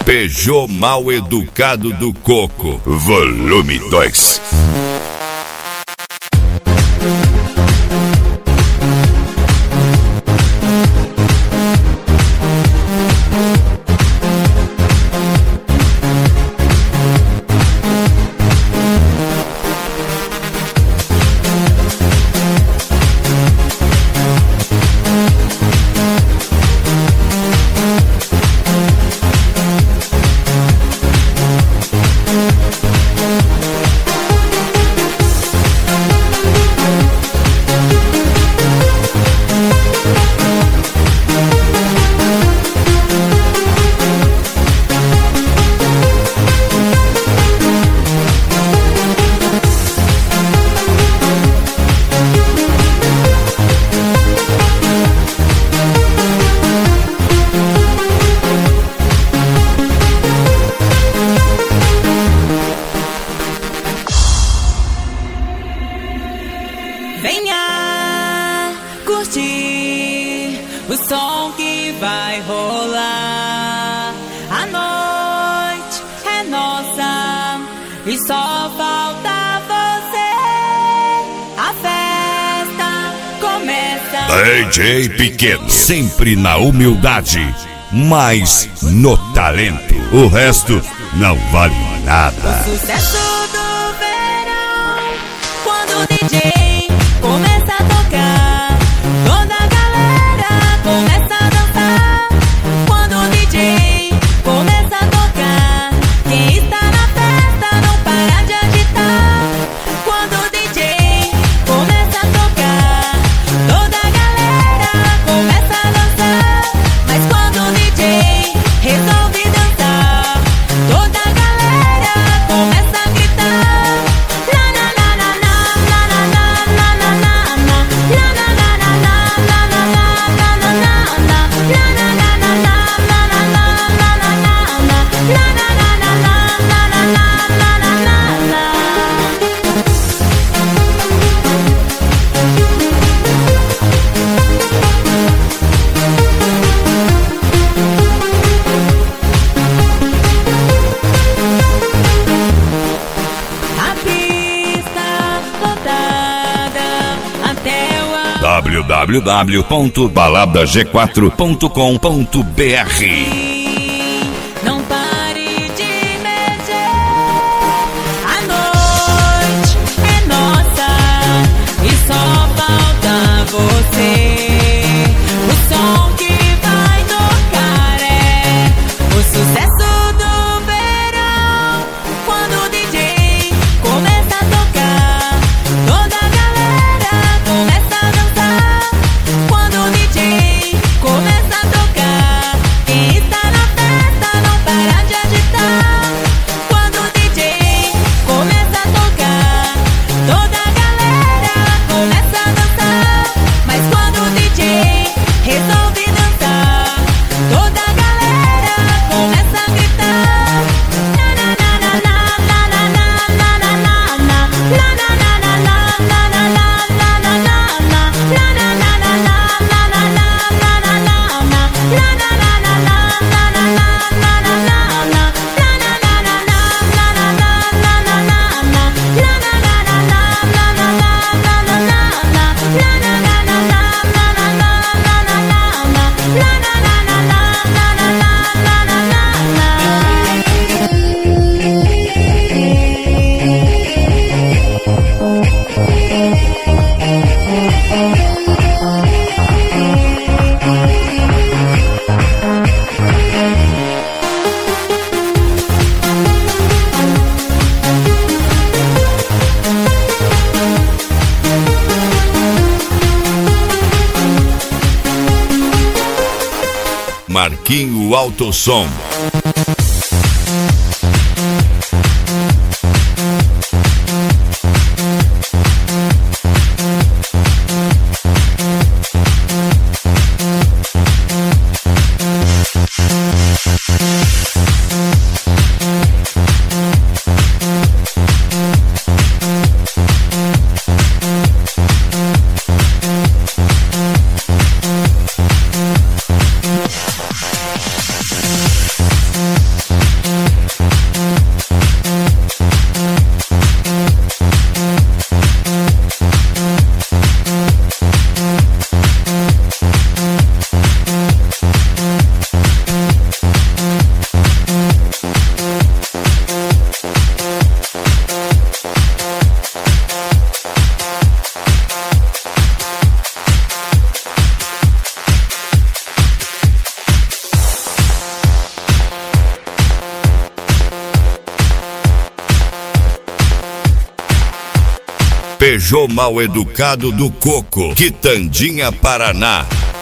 Peugeot Mal Educado do Coco, volume 2. Venha curtir o som que vai rolar. A noite é nossa e só falta você. A festa começa. DJ Pequeno, sempre na humildade, mas no talento. O resto não vale nada. O sucesso do verão, quando o DJ começa a tocar, toda a galera começa a dançar. Quando o DJ começa a tocar, quem está na festa não para de agitar. Quando o DJ começa a tocar, toda a galera começa a dançar. Mas quando o DJ resolve dançar, toda a galera começa a gritar. La la la la la la la la la la la. La la la la la la la la la la la. La la la la la la la la la la la. La la la la la la la la la la. A pista lotada até o www.baladag4.com.br. não pare de mexer. A noite é nossa e só falta você. O som que vai tocar é o sucesso do verão. Quando o DJ começa a tocar, toda a galera começa a dançar. Quando o DJ começa a tocar, quem está na festa não para de agitar. Quando o DJ começa a tocar, toda a galera começa a dançar. Mas quando o DJ resolve dançar, toda a galera começa a gritar. La la la la la la la la la la la. La la la la la la la la la la la. La la la la la la la la la la la. La la la la la la la la la la la. La la la la la la la la la la la. La la la la la la la la la la la. La la la la la la la la la la la. La la la la la Marquinho Autosom. Jô Mal Educado do Coco, Quitandinha, Paraná.